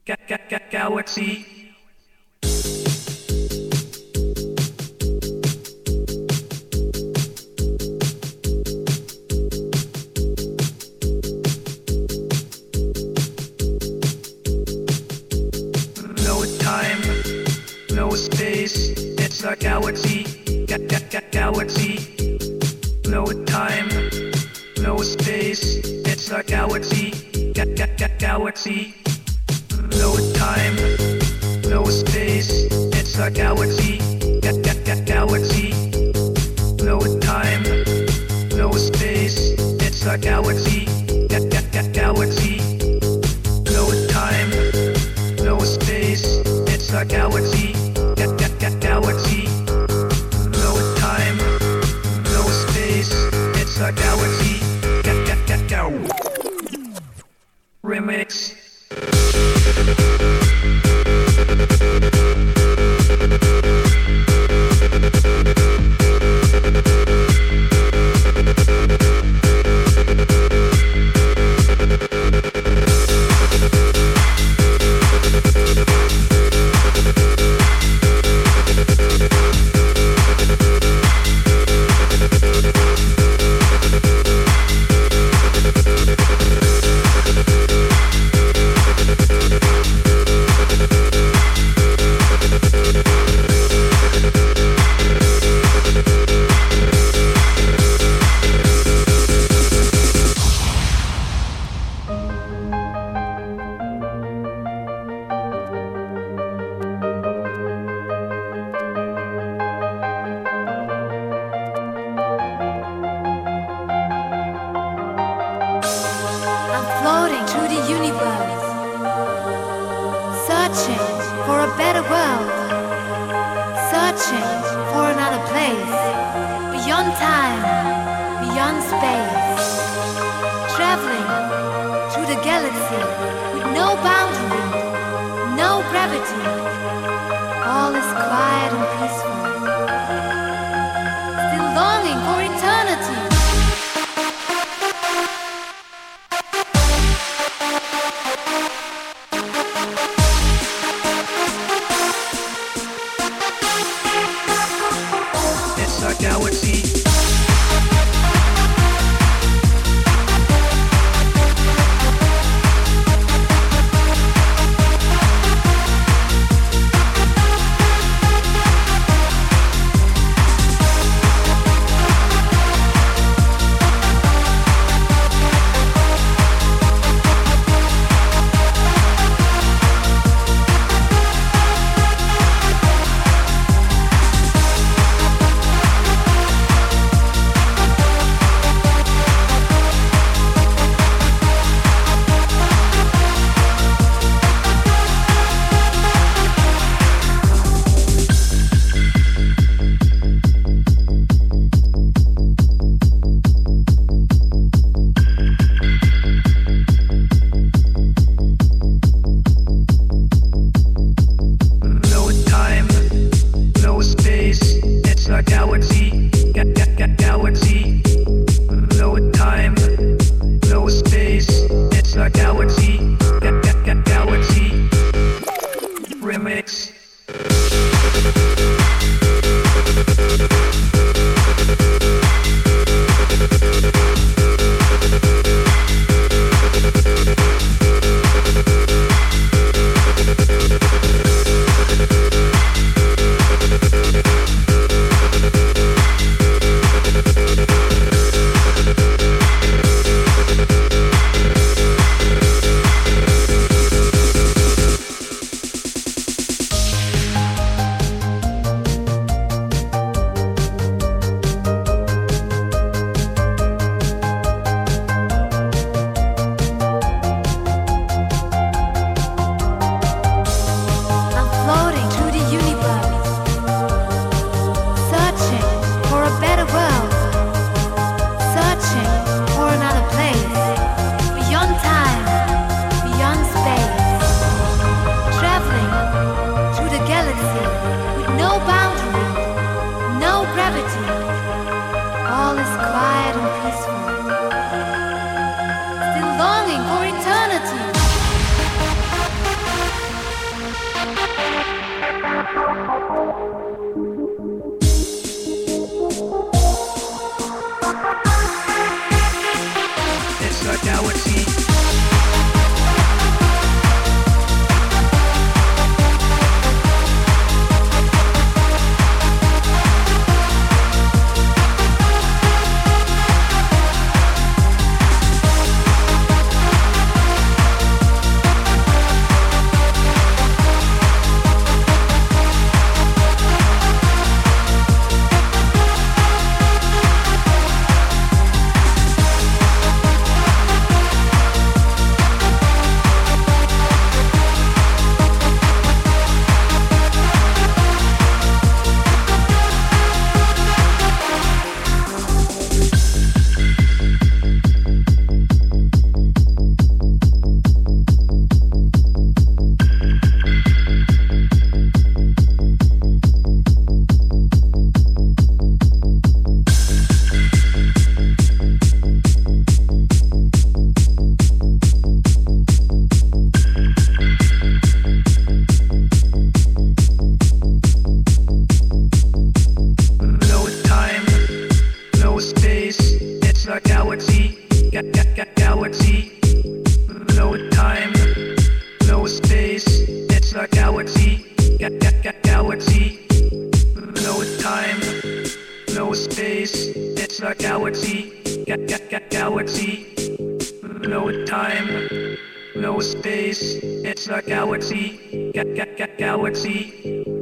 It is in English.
Galaxy. No time, no space, it's a galaxy. Galaxy. No time, no space, it's a galaxy. Galaxy. No time, no space, it's a galaxy. Galaxy. No time, no space, it's a galaxy. Galaxy. No time, no space, it's a galaxy. Galaxy. No time, no space, it's a galaxy. Remix. Floating through the universe, searching for a better world, searching for another place, beyond time, beyond space, traveling through the galaxy with no boundary, no gravity. All is quiet and peaceful, still longing for eternity. Galaxy. Galaxy. No time, no space. It's a galaxy. Galaxy. No time, no space. It's a galaxy. Galaxy. No time, no space. It's a galaxy. Galaxy.